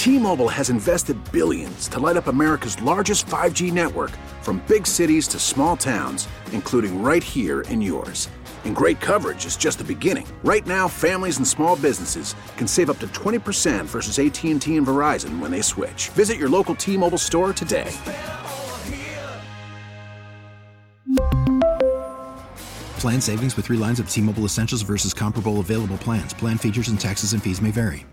T-Mobile has invested billions to light up America's largest 5G network, from big cities to small towns, including right here in yours. And great coverage is just the beginning. Right now, families and small businesses can save up to 20% versus AT&T and Verizon when they switch. Visit your local T-Mobile store today. Plan savings with 3 lines of T-Mobile Essentials versus comparable available plans. Plan features and taxes and fees may vary.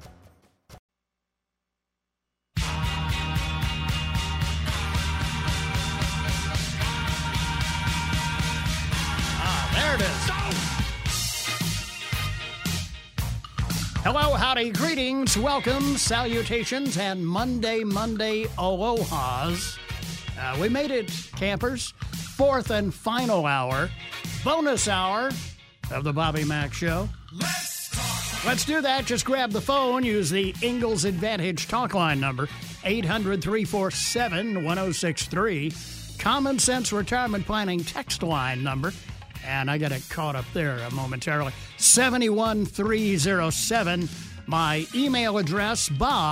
There it is. Hello, howdy, greetings, welcome, salutations, and Monday alohas. We made it, campers. 4th and final hour, bonus hour of the Bobby Mack Show. Let's do that. Just grab the phone. Use the Ingalls Advantage talk line number, 800-347-1063. Common Sense Retirement Planning text line number, and I got it caught up there momentarily, 71307. My email address,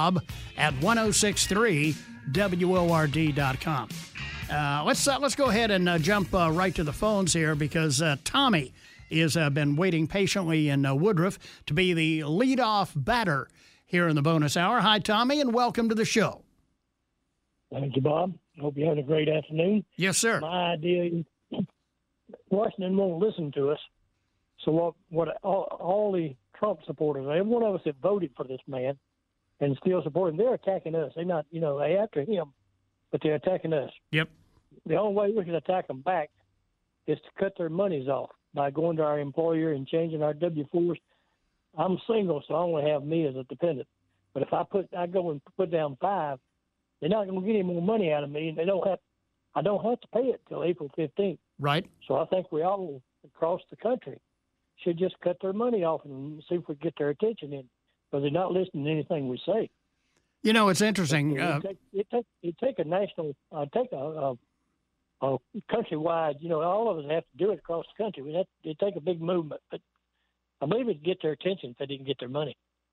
bob@1063word.com. Let's go ahead and jump right to the phones here, because Tommy has been waiting patiently in Woodruff to be the leadoff batter here in the bonus hour. Hi, Tommy, and welcome to the show. Thank you, Bob. Hope you're having a great afternoon. Yes, sir. My idea is Washington won't listen to us. So what all the Trump supporters, every one of us that voted for this man and still support him, they're attacking us. They're not, they after him, but they're attacking us. Yep. The only way we can attack them back is to cut their monies off by going to our employer and changing our W-4s. I'm single, so I only have me as a dependent. But if I go and put down 5, they're not going to get any more money out of me, and I don't have to pay it till April 15th. Right. So I think we all across the country should just cut their money off and see if we get their attention in, because they're not listening to anything we say. It's interesting. It take a national, take a countrywide. All of us have to do it across the country. It take a big movement, but I believe it'd get their attention if they didn't get their money.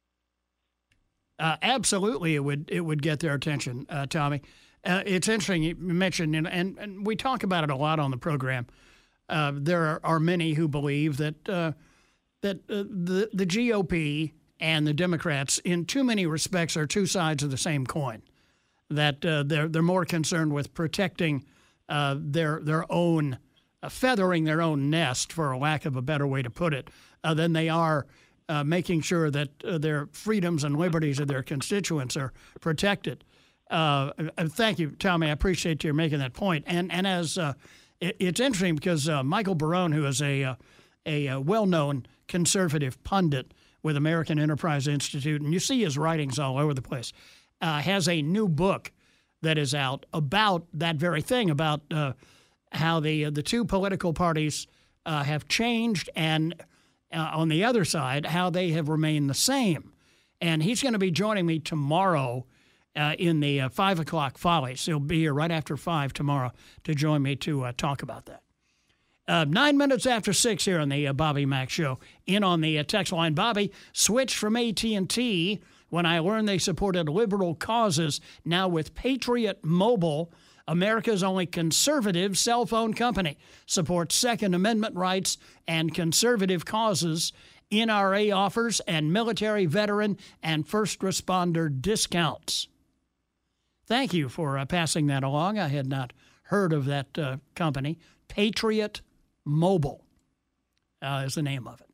Absolutely, it would get their attention, Tommy. It's interesting you mentioned, and we talk about it a lot on the program. There are many who believe that the GOP and the Democrats, in too many respects, are two sides of the same coin. That they're more concerned with protecting their own, feathering their own nest, for a lack of a better way to put it, than they are making sure that their freedoms and liberties of their constituents are protected. Thank you, Tommy. I appreciate you making that point. And as it's interesting, because Michael Barone, who is a well-known conservative pundit with American Enterprise Institute, and you see his writings all over the place, has a new book that is out about that very thing, about how the two political parties have changed, and on the other side, how they have remained the same. And he's going to be joining me tomorrow in the 5 o'clock Follies. He'll be here right after 5 tomorrow to join me to talk about that. 9 minutes after 6 here on the Bobby Mack Show. In on the text line, Bobby switched from AT&T when I learned they supported liberal causes. Now with Patriot Mobile, America's only conservative cell phone company, supports Second Amendment rights and conservative causes, NRA offers, and military, veteran, and first responder discounts. Thank you for passing that along. I had not heard of that company. Patriot Mobile is the name of it.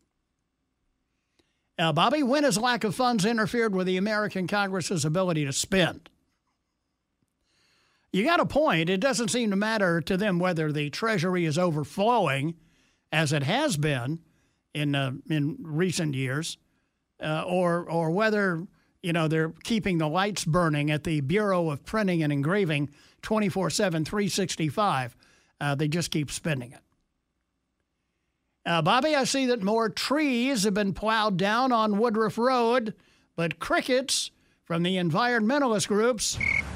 Bobby, when has lack of funds interfered with the American Congress's ability to spend? You got a point. It doesn't seem to matter to them whether the Treasury is overflowing, as it has been in recent years, or whether they're keeping the lights burning at the Bureau of Printing and Engraving 24/7, 365. They just keep spending it. Bobby, I see that more trees have been plowed down on Woodruff Road, but crickets from the environmentalist groups.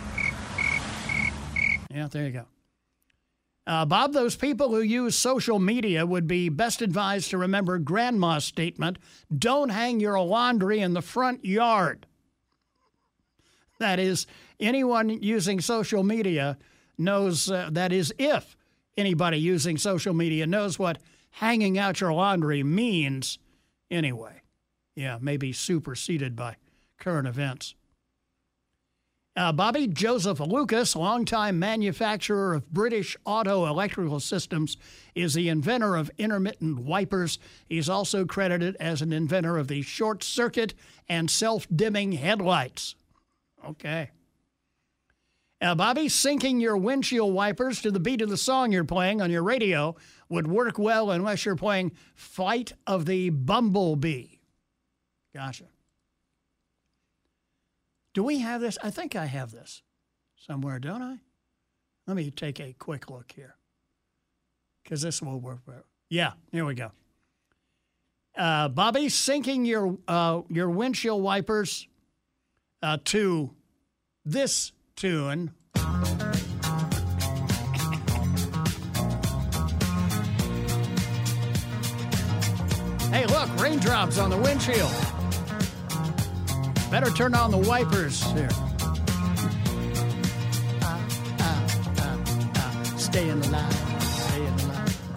Yeah, there you go. Bob, those people who use social media would be best advised to remember Grandma's statement, don't hang your laundry in the front yard. That is, anyone using social media knows, that is, if anybody using social media knows what hanging out your laundry means anyway. Yeah, maybe superseded by current events. Bobby Joseph Lucas, longtime manufacturer of British Auto Electrical Systems, is the inventor of intermittent wipers. He's also credited as an inventor of the short circuit and self-dimming headlights. Okay. Bobby, syncing your windshield wipers to the beat of the song you're playing on your radio would work well unless you're playing Flight of the Bumblebee. Gotcha. Do we have this? I think I have this somewhere, don't I? Let me take a quick look here, because this will work. Yeah, here we go. Bobby, syncing your windshield wipers to this tune. Hey, look, raindrops on the windshield. Better turn on the wipers here. Stay in the line. Stay in the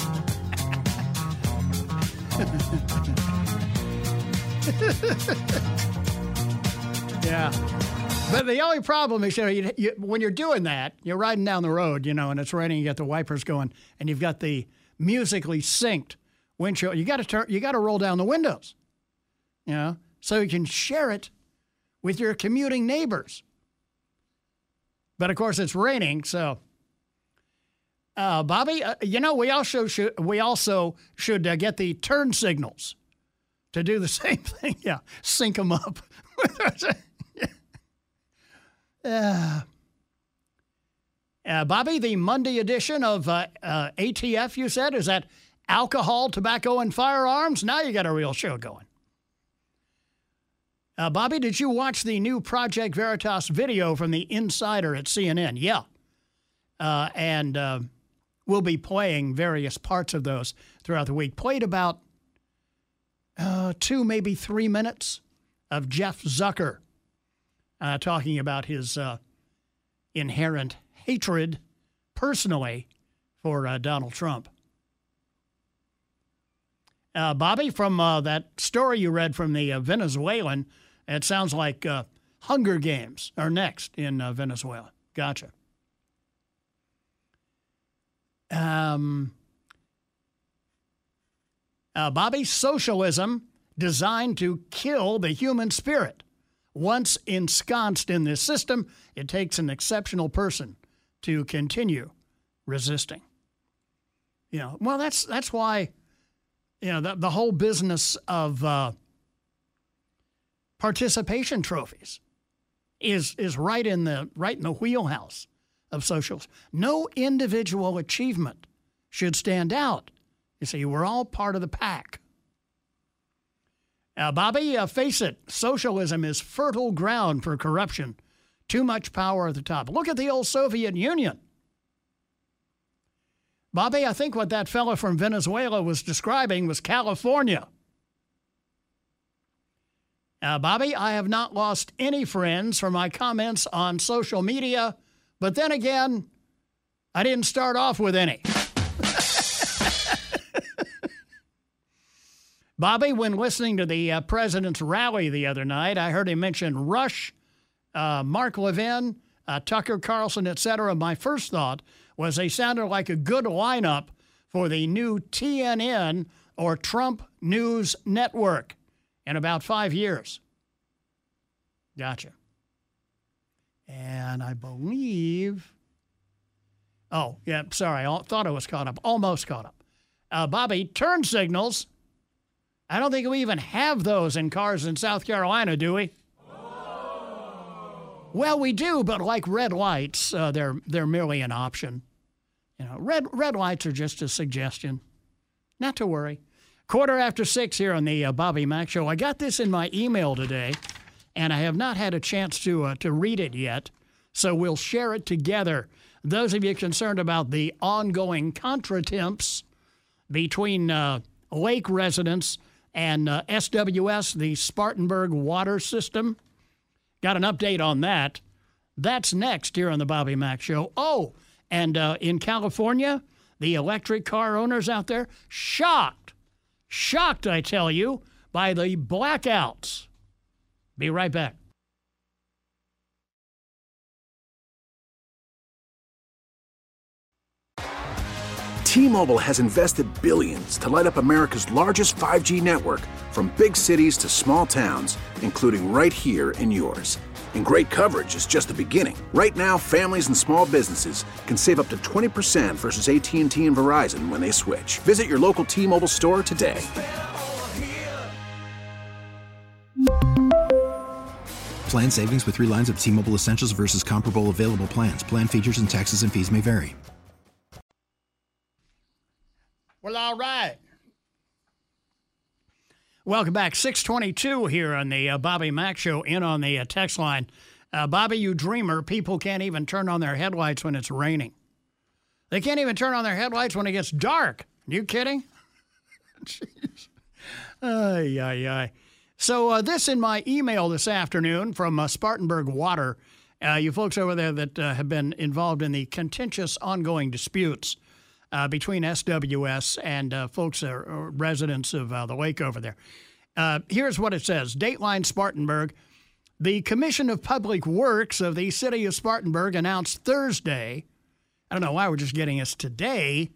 line. Yeah. But the only problem is, when you're doing that, you're riding down the road, and it's raining, you got the wipers going, and you've got the musically synced windshield. You got to roll down the windows, so you can share it with your commuting neighbors. But of course, it's raining, so. Bobby, we also should get the turn signals to do the same thing. Yeah, sync them up. Bobby, the Monday edition of ATF, you said, is that alcohol, tobacco, and firearms? Now you got a real show going. Bobby, did you watch the new Project Veritas video from the Insider at CNN? Yeah. And we'll be playing various parts of those throughout the week. Played about 2, maybe 3 minutes of Jeff Zucker talking about his inherent hatred personally for Donald Trump. Bobby, from that story you read from the Venezuelan, it sounds like Hunger Games are next in Venezuela. Gotcha. Bobby, socialism designed to kill the human spirit. Once ensconced in this system, it takes an exceptional person to continue resisting. Well, that's why, the whole business of participation trophies is right in the wheelhouse of socialism. No individual achievement should stand out. You see, we're all part of the pack. Bobby, face it, socialism is fertile ground for corruption. Too much power at the top. Look at the old Soviet Union. Bobby, I think what that fellow from Venezuela was describing was California. Bobby, I have not lost any friends for my comments on social media, but then again, I didn't start off with any. Bobby, when listening to the president's rally the other night, I heard him mention Rush, Mark Levin, Tucker Carlson, etc. My first thought was they sounded like a good lineup for the new TNN, or Trump News Network, in about 5 years. Gotcha. And I believe... Oh, yeah, sorry. I thought I was caught up. Almost caught up. Bobby, turn signals. I don't think we even have those in cars in South Carolina, do we? Oh. Well, we do, but like red lights, they're merely an option. Red lights are just a suggestion. Not to worry. 6:15 here on the Bobby Mack Show. I got this in my email today, and I have not had a chance to read it yet, so we'll share it together. Those of you concerned about the ongoing contretemps between Lake residents and SWS, the Spartanburg water system, got an update on that. That's next here on the Bobby Mack Show. Oh, and in California, the electric car owners out there, shocked, I tell you, by the blackouts. Be right back. T-Mobile has invested billions to light up America's largest 5G network, from big cities to small towns, including right here in yours. And great coverage is just the beginning. Right now, families and small businesses can save up to 20% versus AT&T and Verizon when they switch. Visit your local T-Mobile store today. Plan savings with 3 lines of T-Mobile Essentials versus comparable available plans. Plan features and taxes and fees may vary. Well, all right. Welcome back. 622 here on the Bobby Mack Show, in on the text line. Bobby, you dreamer, people can't even turn on their headlights when it's raining. They can't even turn on their headlights when it gets dark. Are you kidding? Jeez. Ay, ay, ay. So this in my email this afternoon from Spartanburg Water, you folks over there that have been involved in the contentious ongoing disputes between SWS and folks, residents of the lake over there. Here's what it says. Dateline Spartanburg. The Commission of Public Works of the City of Spartanburg announced Thursday, I don't know why we're just getting us today,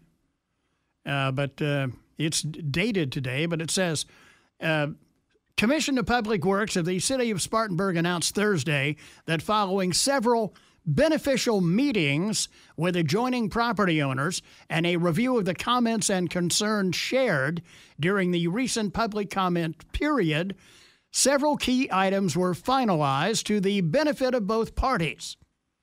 but it's dated today, but it says, Commission of Public Works of the City of Spartanburg announced Thursday that following several beneficial meetings with adjoining property owners and a review of the comments and concerns shared during the recent public comment period, several key items were finalized to the benefit of both parties.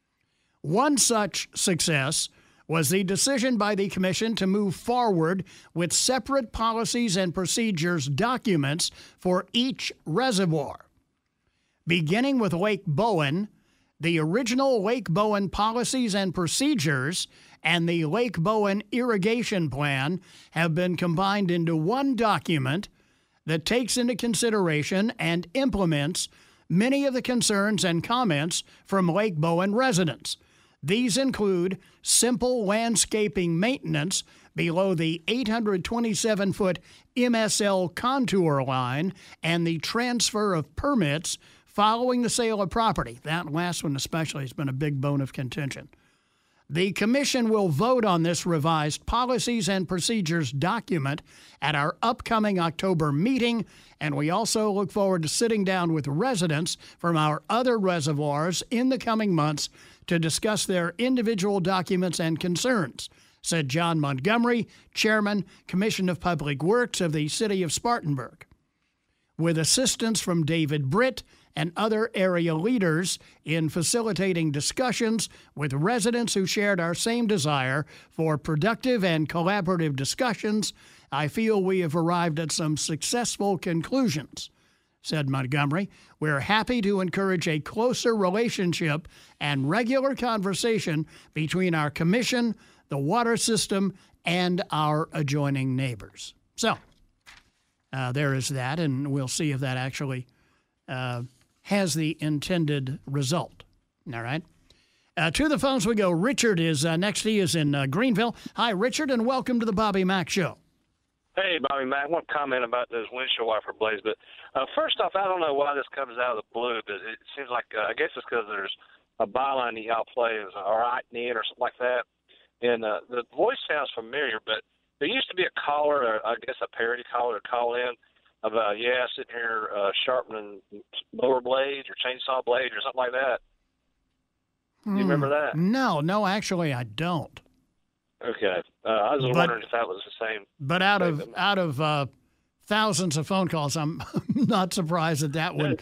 One such success was the decision by the Commission to move forward with separate policies and procedures documents for each reservoir. Beginning with Lake Bowen, the original Lake Bowen policies and procedures and the Lake Bowen irrigation plan have been combined into one document that takes into consideration and implements many of the concerns and comments from Lake Bowen residents. These include simple landscaping maintenance below the 827-foot MSL contour line and the transfer of permits following the sale of property. That last one especially has been a big bone of contention. The Commission will vote on this revised policies and procedures document at our upcoming October meeting, and we also look forward to sitting down with residents from our other reservoirs in the coming months to discuss their individual documents and concerns, said John Montgomery, Chairman, Commission of Public Works of the City of Spartanburg. With assistance from David Britt and other area leaders in facilitating discussions with residents who shared our same desire for productive and collaborative discussions, I feel we have arrived at some successful conclusions, said Montgomery. We're happy to encourage a closer relationship and regular conversation between our commission, the water system, and our adjoining neighbors. So there is that, and we'll see if that actually has the intended result. All right. To the phones we go. Richard is next. He is in Greenville. Hi, Richard, and welcome to the Bobby Mack Show. Hey, Bobby Mack. I want to comment about those windshield wiper blades. But first off, I don't know why this comes out of the blue, but it seems like, I guess it's because there's a byline that y'all play, or right in or something like that. And the voice sounds familiar, but there used to be a caller, or I guess a parody caller, to call in about, sitting here sharpening mower blades or chainsaw blades or something like that. Do you remember that? No, actually I don't. Okay. I was wondering if that was the same. But out of thousands of phone calls, I'm not surprised that one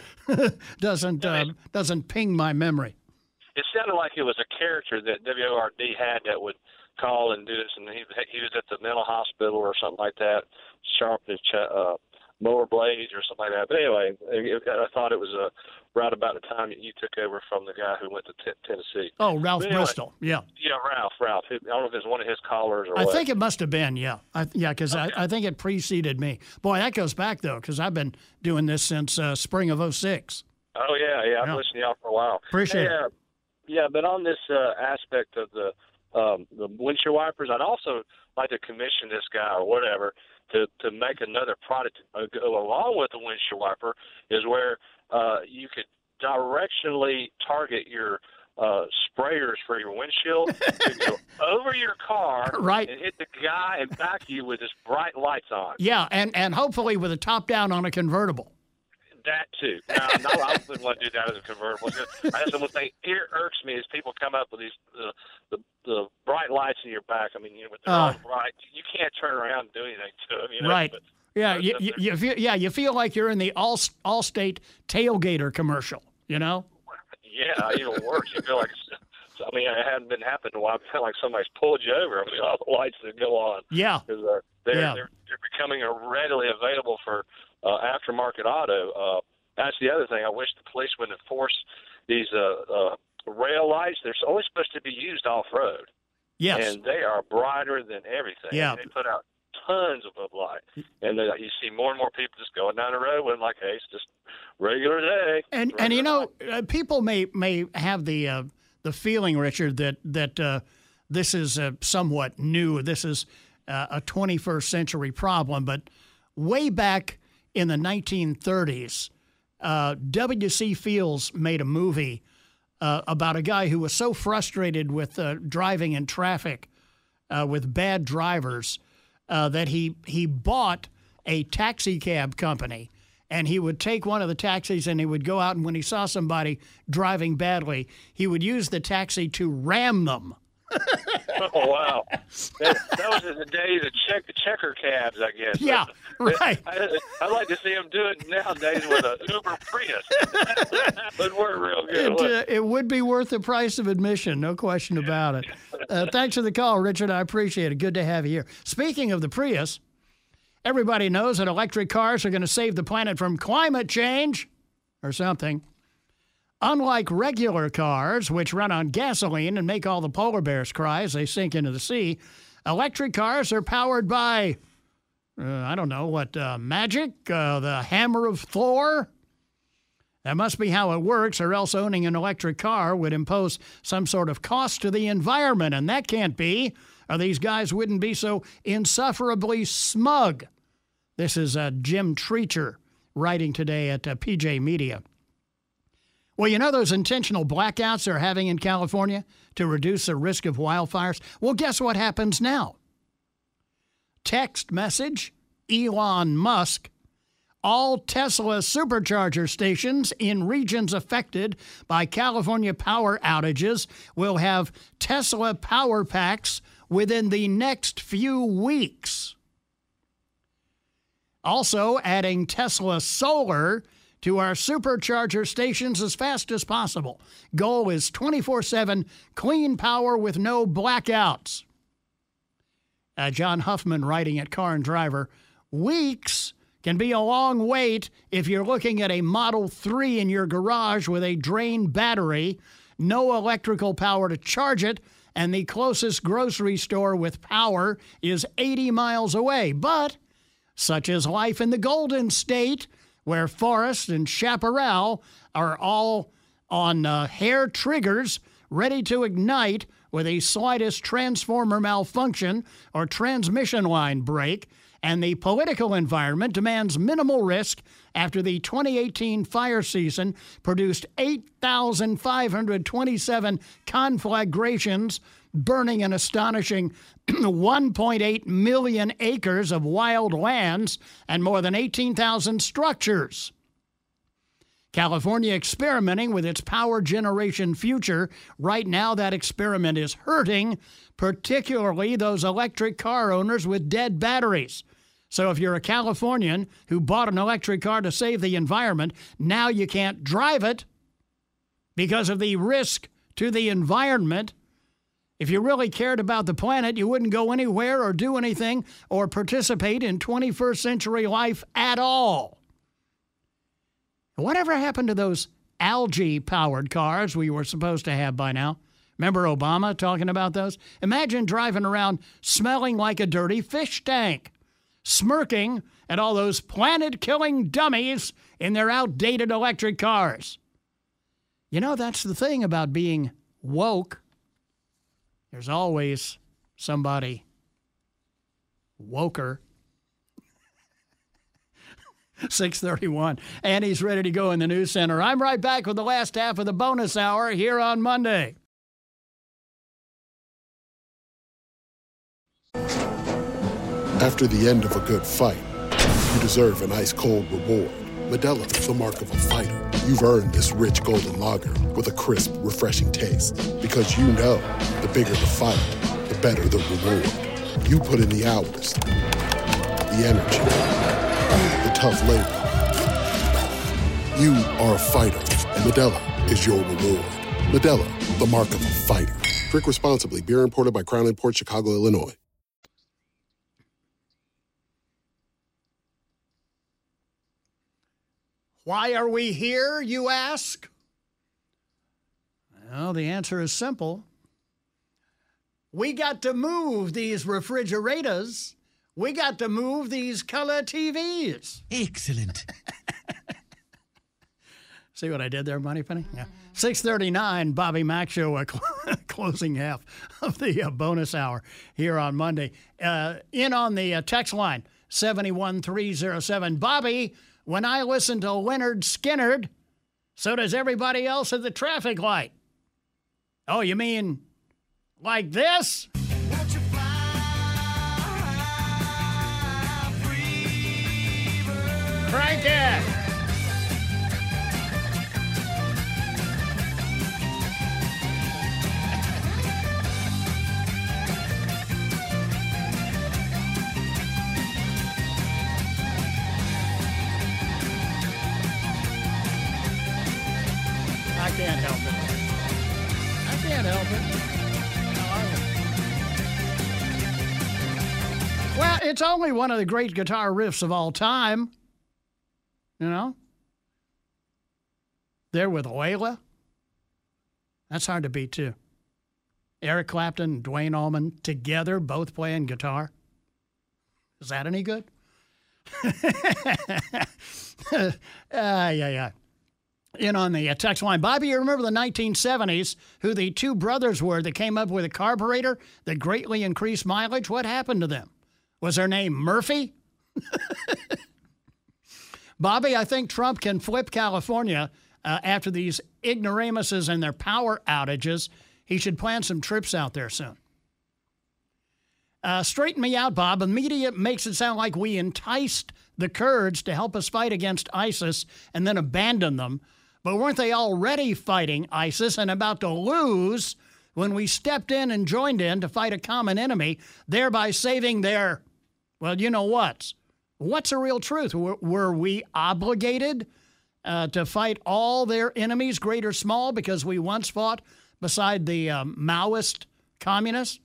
doesn't ping my memory. It sounded like it was a character that WORD had that would call and do this, and he was at the mental hospital or something like that, sharpening mower blades or something like that. But anyway, I thought it was right about the time that you took over from the guy who went to Tennessee. Oh, Ralph Bristol, yeah. Yeah, Ralph. I don't know if it's one of his callers or what. I think it must have been, yeah. Because okay. I think it preceded me. Boy, that goes back, though, because I've been doing this since spring of 2006. Oh, yeah. I've listened to y'all for a while. Appreciate it. Yeah, but on this aspect of the windshield wipers, I'd also like to commission this guy or whatever to make another product to go along with the windshield wiper, is where you could directionally target your sprayers for your windshield to go over your car right. and hit the guy and back you with his bright lights on. Yeah, and hopefully with a top down on a convertible. That too. No, I wouldn't want to do that as a convertible. I just one thing it irks me is people come up with these the bright lights in your back. I mean, with the all bright, you can't turn around and do anything to them. Right. But, yeah. You feel like you're in the Allstate tailgater commercial. Yeah, even worse. You feel like. I mean, it hadn't been happening in a while. I feel like somebody's pulled you over. I mean, all the lights that go on. Yeah. Because they're becoming readily available for aftermarket auto. That's the other thing. I wish the police would enforce these rail lights. They're only supposed to be used off-road. Yes. And they are brighter than everything. Yeah. They put out tons of light. And you see more and more people just going down the road with like, hey, it's just regular day. And people may have the feeling, Richard, that this is somewhat new. This is a 21st century problem. But way back in the 1930s, W.C. Fields made a movie about a guy who was so frustrated with driving in traffic with bad drivers that he bought a taxi cab company. And he would take one of the taxis and he would go out, and when he saw somebody driving badly, he would use the taxi to ram them. Oh, wow. That was in the days of checker cabs, I guess. Yeah, right. I'd like to see him do it nowadays with an Uber Prius. But we're real good. It would be worth the price of admission, no question about it. Thanks for the call, Richard. I appreciate it. Good to have you here. Speaking of the Prius, everybody knows that electric cars are going to save the planet from climate change or something. Unlike regular cars, which run on gasoline and make all the polar bears cry as they sink into the sea, electric cars are powered by, magic? The hammer of Thor? That must be how it works, or else owning an electric car would impose some sort of cost to the environment, and that can't be, or these guys wouldn't be so insufferably smug. This is Jim Treacher writing today at PJ Media. Well, those intentional blackouts they're having in California to reduce the risk of wildfires? Well, guess what happens now? Text message, Elon Musk. All Tesla supercharger stations in regions affected by California power outages will have Tesla power packs within the next few weeks. Also, adding Tesla Solar to our supercharger stations as fast as possible. Goal is 24/7 clean power with no blackouts. John Huffman writing at Car and Driver, weeks can be a long wait if you're looking at a Model 3 in your garage with a drained battery, no electrical power to charge it, and the closest grocery store with power is 80 miles away. But such is life in the Golden State, where Forest and Chaparral are all on hair triggers, ready to ignite with the slightest transformer malfunction or transmission line break, and the political environment demands minimal risk after the 2018 fire season produced 8,527 conflagrations, burning an astonishing 1.8 million acres of wild lands and more than 18,000 structures. California experimenting with its power generation future. Right now, that experiment is hurting, particularly those electric car owners with dead batteries. So if you're a Californian who bought an electric car to save the environment, now you can't drive it because of the risk to the environment. If you really cared about the planet, you wouldn't go anywhere or do anything or participate in 21st century life at all. Whatever happened to those algae-powered cars we were supposed to have by now? Remember Obama talking about those? Imagine driving around smelling like a dirty fish tank, smirking at all those planet-killing dummies in their outdated electric cars. That's the thing about being woke, there's always somebody woker. 6:31. Andy's ready to go in the news center. I'm right back with the last half of the bonus hour here on Monday. After the end of a good fight, you deserve an ice-cold reward. Modelo, the mark of a fighter. You've earned this rich golden lager with a crisp, refreshing taste. Because you know, the bigger the fight, the better the reward. You put in the hours, the energy, the tough labor. You are a fighter, and Modelo is your reward. Modelo, the mark of a fighter. Drink responsibly. Beer imported by Crown Imports, Chicago, Illinois. Why are we here, you ask? Well, the answer is simple. We got to move these refrigerators. We got to move these color TVs. Excellent. See what I did there, Moneypenny? Yeah. 6:39, Bobby Mack Show, closing half of the bonus hour here on Monday. In on the text line, 71307. Bobby, when I listen to Leonard Skinner, so does everybody else at the traffic light. Oh, you mean like this? Crank it! I can't help it. I can't help it. Well, it's only one of the great guitar riffs of all time. You know? There with Layla. That's hard to beat, too. Eric Clapton and Duane Allman together, both playing guitar. Is that any good? Yeah. In on the text line. Bobby, you remember the 1970s, who the two brothers were that came up with a carburetor that greatly increased mileage? What happened to them? Was their name Murphy? Bobby, I think Trump can flip California after these ignoramuses and their power outages. He should plan some trips out there soon. Straighten me out, Bob. The media makes it sound like we enticed the Kurds to help us fight against ISIS and then abandon them. But weren't they already fighting ISIS and about to lose when we stepped in and joined in to fight a common enemy, thereby saving their, well, you know what? What's the real truth? Were we obligated to fight all their enemies, great or small, because we once fought beside the Maoist communists?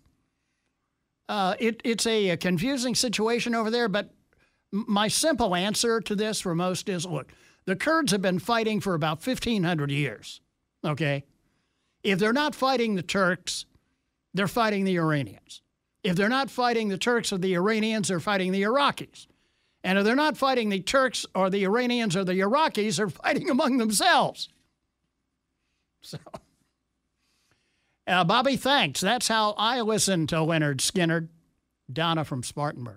It's a confusing situation over there, but my simple answer to this for most is, look, the Kurds have been fighting for about 1,500 years, okay? If they're not fighting the Turks, they're fighting the Iranians. If they're not fighting the Turks or the Iranians, they're fighting the Iraqis. And if they're not fighting the Turks or the Iranians or the Iraqis, they're fighting among themselves. So, Bobby, thanks. That's how I listen to Leonard Skinner. Donna from Spartanburg.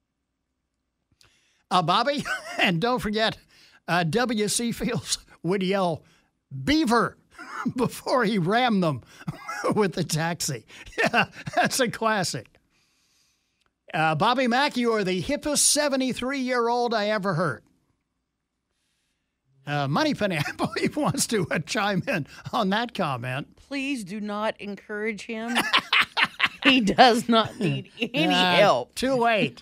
Bobby, and don't forget, W.C. Fields would yell, "Beaver," before he rammed them with the taxi. Yeah, that's a classic. Bobby Mack, you are the hippest 73-year-old I ever heard. Moneypenny, I believe, wants to chime in on that comment. Please do not encourage him. He does not need any help. Too late.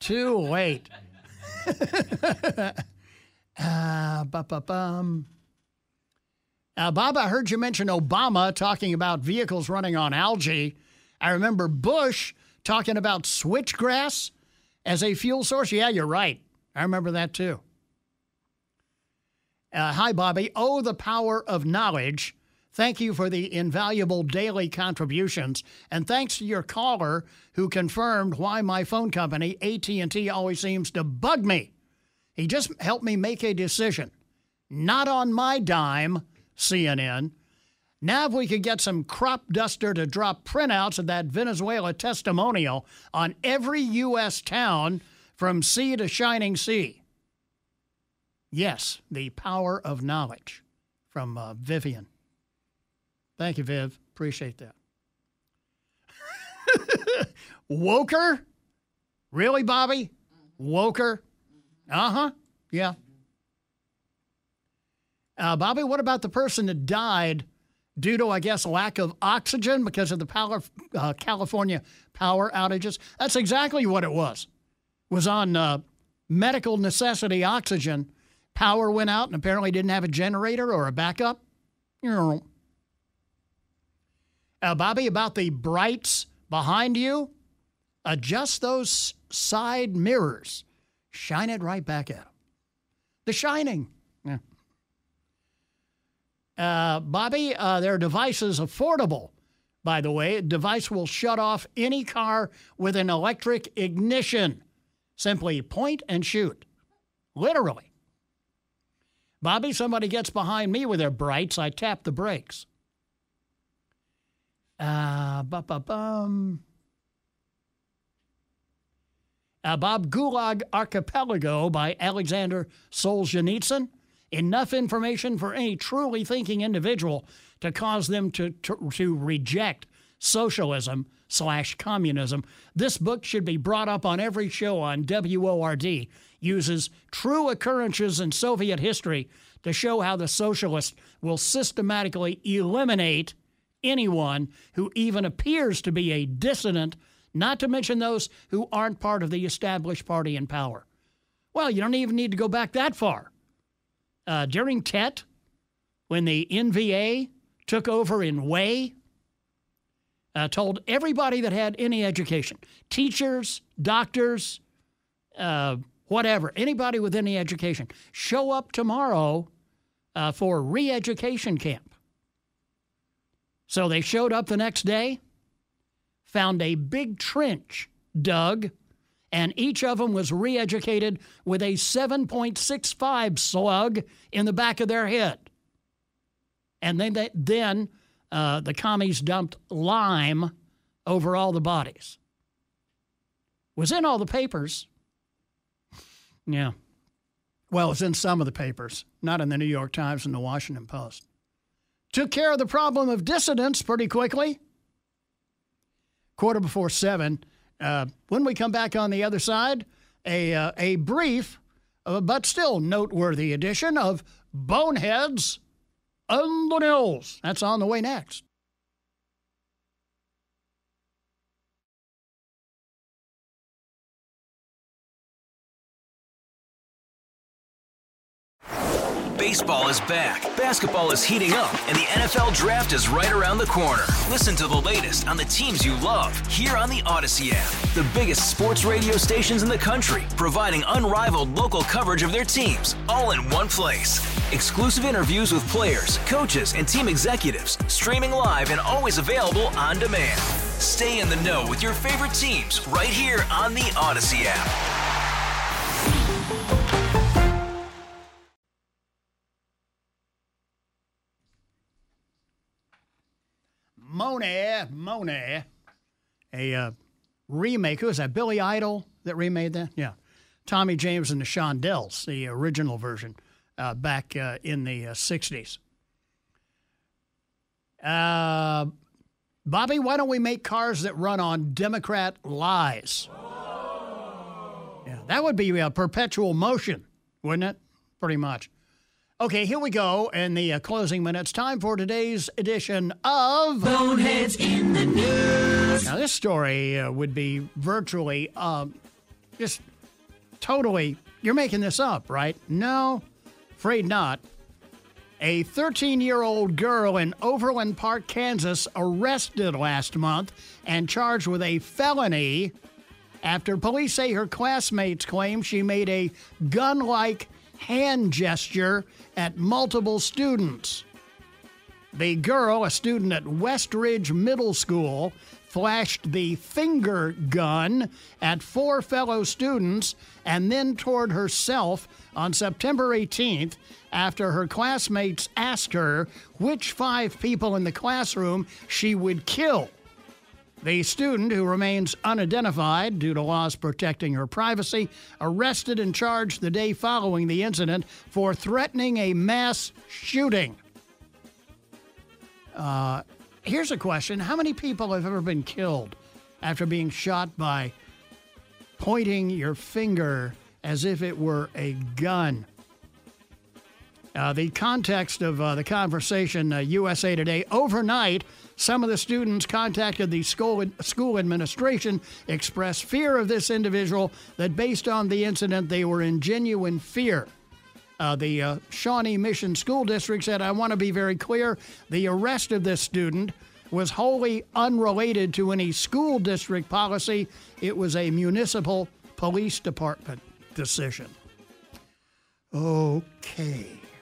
Bob, I heard you mention Obama talking about vehicles running on algae. I remember Bush talking about switchgrass as a fuel source. Yeah, you're right. I remember that too. Hi, Bobby. Oh, the power of knowledge. Thank you for the invaluable daily contributions. And thanks to your caller who confirmed why my phone company, AT&T, always seems to bug me. He just helped me make a decision. Not on my dime, CNN. Now if we could get some crop duster to drop printouts of that Venezuela testimonial on every U.S. town from sea to shining sea. Yes, the power of knowledge from Vivian. Thank you, Viv. Appreciate that. Woker? Really, Bobby? Woker? Uh-huh. Yeah. Bobby, what about the person that died due to, I guess, lack of oxygen because of the California power outages? That's exactly what it was. It was on medical necessity oxygen. Power went out and apparently didn't have a generator or a backup. Bobby, about the brights behind you, adjust those side mirrors. Shine it right back at them. The Shining. Yeah. Bobby, their device is affordable, by the way. A device will shut off any car with an electric ignition. Simply point and shoot. Literally. Bobby, somebody gets behind me with their brights, I tap the brakes. Bob, Gulag Archipelago by Alexander Solzhenitsyn. Enough information for any truly thinking individual to cause them to reject socialism/communism. This book should be brought up on every show on WORD. Uses true occurrences in Soviet history to show how the socialists will systematically eliminate anyone who even appears to be a dissident, not to mention those who aren't part of the established party in power. Well, you don't even need to go back that far. During Tet, when the NVA took over in Wei, told everybody that had any education, teachers, doctors, whatever, anybody with any education, show up tomorrow for re-education camp. So they showed up the next day, found a big trench dug, and each of them was re-educated with a 7.65 slug in the back of their head. And then the commies dumped lime over all the bodies. Was in all the papers. Yeah. Well, it's in some of the papers, not in the New York Times and the Washington Post. Took care of the problem of dissidents pretty quickly. 7:15. When we come back on the other side, a brief but still noteworthy edition of Boneheads on the News. That's on the way next. Baseball is back, basketball is heating up, and the NFL Draft is right around the corner. Listen to the latest on the teams you love here on the Odyssey app. The biggest sports radio stations in the country, providing unrivaled local coverage of their teams, all in one place. Exclusive interviews with players, coaches, and team executives, streaming live and always available on demand. Stay in the know with your favorite teams right here on the Odyssey app. Monet, a remake. Who was that? Billy Idol that remade that? Yeah. Tommy James and the Shondells, the original version, back in the 60s. Bobby, why don't we make cars that run on Democrat lies? Yeah, that would be a perpetual motion, wouldn't it? Pretty much. Okay, here we go in the closing minutes. Time for today's edition of Boneheads in the News. Now, this story would be virtually just totally, you're making this up, right? No, afraid not. A 13-year-old girl in Overland Park, Kansas, arrested last month and charged with a felony after police say her classmates claim she made a gun-like hand gesture at multiple students. The girl, a student at Westridge Middle School, flashed the finger gun at 4 fellow students and then toward herself on September 18th after her classmates asked her which 5 people in the classroom she would kill. The student, who remains unidentified due to laws protecting her privacy, arrested and charged the day following the incident for threatening a mass shooting. Here's a question. How many people have ever been killed after being shot by pointing your finger as if it were a gun? The context of the conversation, USA Today, overnight, some of the students contacted the school administration, expressed fear of this individual, that based on the incident, they were in genuine fear. The Shawnee Mission School District said, I want to be very clear, the arrest of this student was wholly unrelated to any school district policy. It was a municipal police department decision. Okay.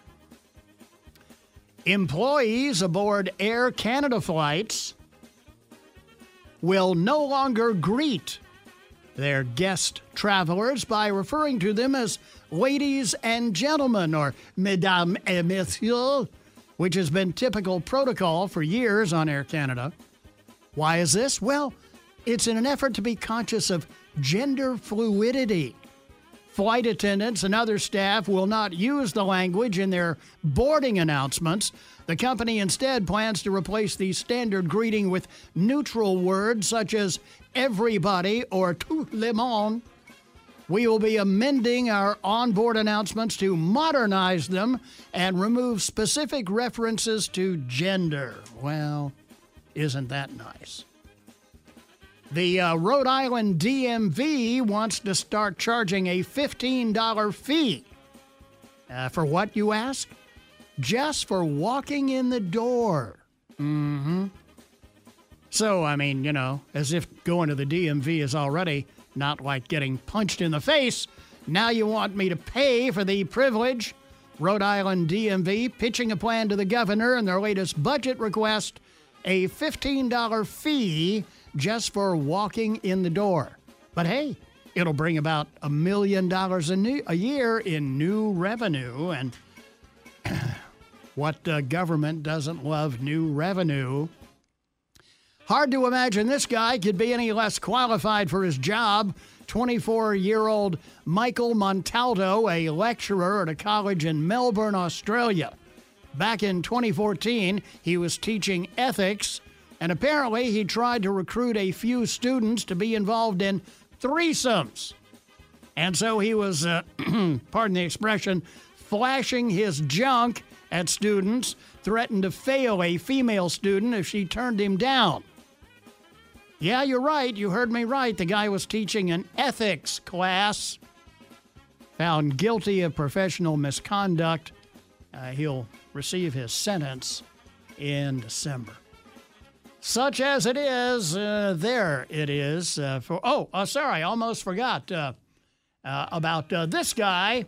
Employees aboard Air Canada flights will no longer greet their guest travelers by referring to them as ladies and gentlemen, or mesdames et messieurs, which has been typical protocol for years on Air Canada. Why is this? Well, it's in an effort to be conscious of gender fluidity. Flight attendants and other staff will not use the language in their boarding announcements. The company instead plans to replace the standard greeting with neutral words such as everybody or tout le monde. We will be amending our onboard announcements to modernize them and remove specific references to gender. Well, isn't that nice? The Rhode Island DMV wants to start charging a $15 fee. For what, you ask? Just for walking in the door. Mm-hmm. So, I mean, you know, as if going to the DMV is already not like getting punched in the face. Now you want me to pay for the privilege? Rhode Island DMV pitching a plan to the governor in their latest budget request, a $15 fee just for walking in the door. But hey, it'll bring about $1 million a year in new revenue. And what government doesn't love new revenue? Hard to imagine this guy could be any less qualified for his job. 24-year-old Michael Montaldo, a lecturer at a college in Melbourne, Australia. Back in 2014, he was teaching ethics, and apparently he tried to recruit a few students to be involved in threesomes. And so he was, pardon the expression, flashing his junk at students, threatened to fail a female student if she turned him down. Yeah, you're right. You heard me right. The guy was teaching an ethics class. Found guilty of professional misconduct. He'll receive his sentence in December. Such as it is, there it is. Sorry, I almost forgot about this guy.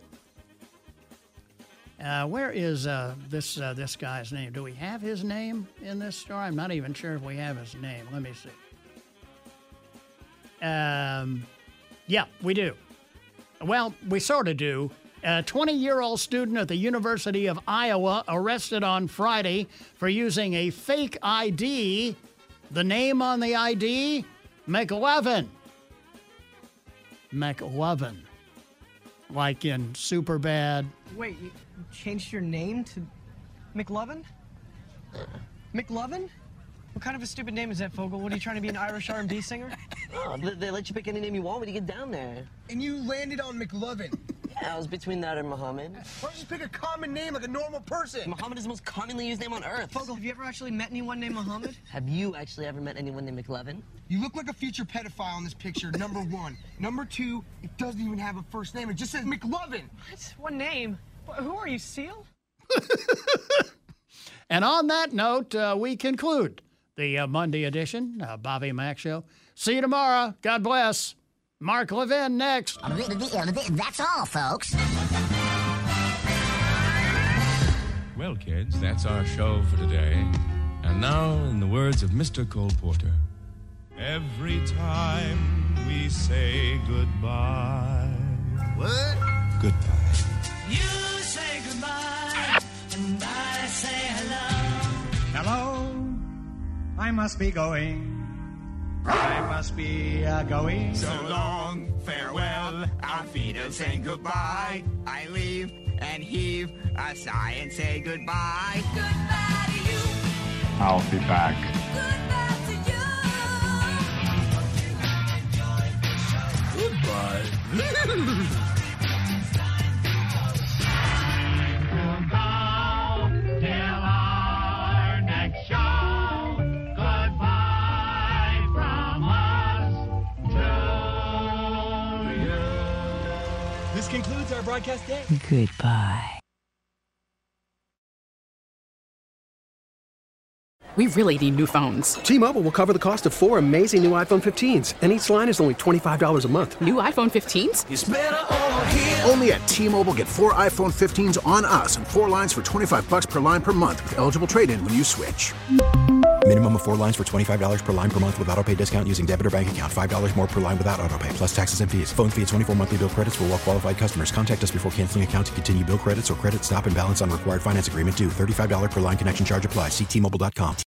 Where is this guy's name? Do we have his name in this story? I'm not even sure if we have his name. Let me see. Yeah, we do. Well, we sort of do. A 20-year-old student at the University of Iowa arrested on Friday for using a fake ID. The name on the ID? McLovin. McLovin. Like in Superbad. Wait, you changed your name to McLovin? McLovin? What kind of a stupid name is that, Fogel? What, are you trying to be an Irish R&B singer? Oh, they let you pick any name you want when you get down there. And you landed on McLovin. Yeah, I was between that and Muhammad. Why don't you just pick a common name like a normal person? Muhammad is the most commonly used name on earth. Fogel, have you ever actually met anyone named Muhammad? Have you actually ever met anyone named McLovin? You look like a future pedophile in this picture, number one. Number two, it doesn't even have a first name. It just says McLovin. What? One name? Who are you, Seal? And on that note, we conclude the Monday edition, Bobby Mack Show. See you tomorrow. God bless. Mark Levin next. That's all, folks. Well, kids, that's our show for today. And now, in the words of Mr. Cole Porter, every time we say goodbye. What? Goodbye. You say goodbye, and I say hello. Hello, I must be going. I must be going. So long, farewell, our feet are saying goodbye. I leave and heave a sigh and say goodbye. Goodbye to you. I'll be back. Goodbye to you. Goodbye. This concludes our broadcast day. Goodbye. We really need new phones. T-Mobile will cover the cost of 4 amazing new iPhone 15s, and each line is only $25 a month. New iPhone 15s? It's better over here. Only at T-Mobile, get 4 iPhone 15s on us and 4 lines for $25 per line per month with eligible trade-in when you switch. Minimum of 4 lines for $25 per line per month with autopay discount using debit or bank account. $5 more per line without autopay, plus taxes and fees. Phone fee at 24 monthly bill credits for well-qualified customers. Contact us before canceling account to continue bill credits or credit stop and balance on required finance agreement due. $35 per line connection charge applies. See T-Mobile.com.